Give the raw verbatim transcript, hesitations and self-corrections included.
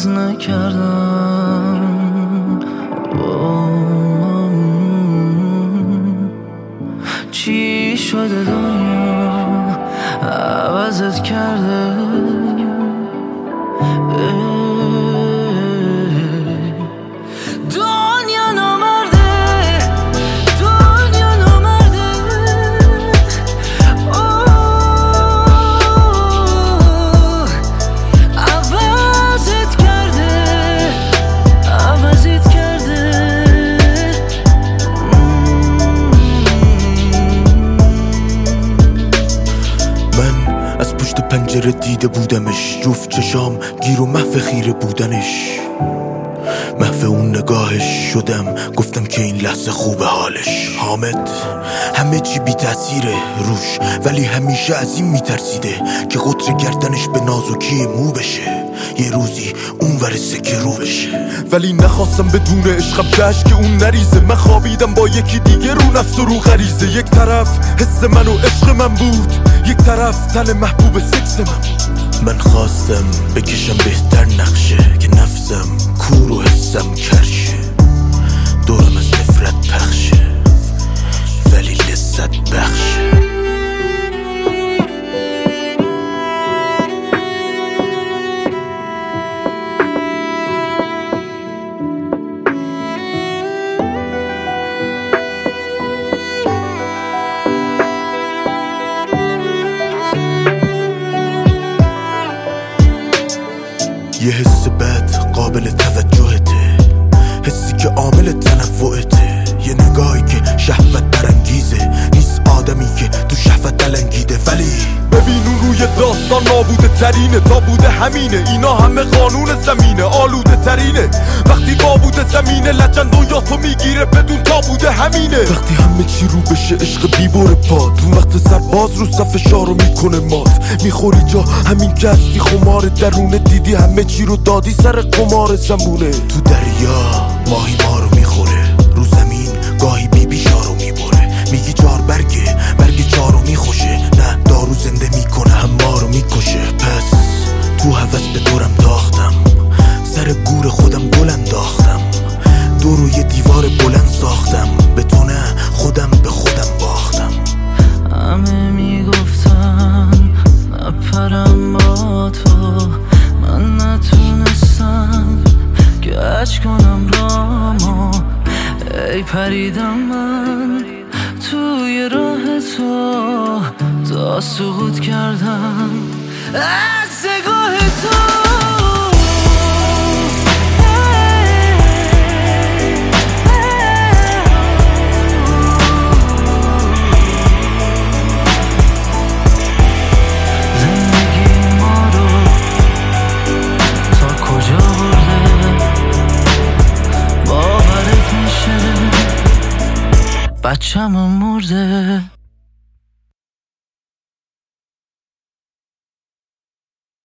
عوض نکردم. چی شده دنیا عوضت کرده؟ دنیا نامرده، دنیا نامرده. عوضت کرده، عوضت کرده. من از پشت پنجره دیده بودمش، جفت چشام گیر و محو خیره بودنش، محو اون نگاهش شدم، گفتم که این لحظه خوبه حالش. حامد همه چی بی تأثیره روش، ولی همیشه از این میترسیده که قطر گردنش به نازکی مو بشه، یه روزی اون ورسه که رو بشه. ولی نخواستم بدون عشقم کش که اون نریزه. من خوابیدم با یکی دیگه رو نفس و رو غریزه. یک طرف حس من و عشق من بود، یک طرف تن محبوب سکس من بود. من خواستم بکشم بهتر نقشه که نفسم کور و حسم کرشه، دورم از نفرت پخشه ولی لذت بخشه. یه حس بد قابل توجهته، حسی که عامل تنوعته، یه نگاهی که شهوت برانگیزه، نیست آدمی که تو شهوت دلنگیده. ولی ببین اون روی داستان نابوده ترینه، تا بوده همینه، اینا همه قانون زمینه، آلوده ترینه. وقتی بابوده زمینه لجن دنیا تو میگیره بدون تا بوده همینه. وقتی همه چی رو بشه عشق بیبور پاد، اون وقت سرباز رو صف شارو میکنه مات. میخوری جا همین که هستی خمار درونه، دیدی همه چی رو دادی سر قمار زمونه. تو دریا ماهی ما رو میخوره، رو زمین گاهی بیبی شارو میبره. میگی چار برگه برگ چارو میخوشه، نه دارو زنده میکنه هم ما رو میکشه. پس تو هوس به دورم تاختم، سر گور خودم گل انداختم، دور رو یه دیوار بلند ساختم، به تو نه خودم به خودم باختم. همه میگفتن نپرم با تو، من نتونستم کج کنم رامو. ای پریدم من توی راه تو، تا سقوط کردم از نگاه تو. بچه‌م مرده.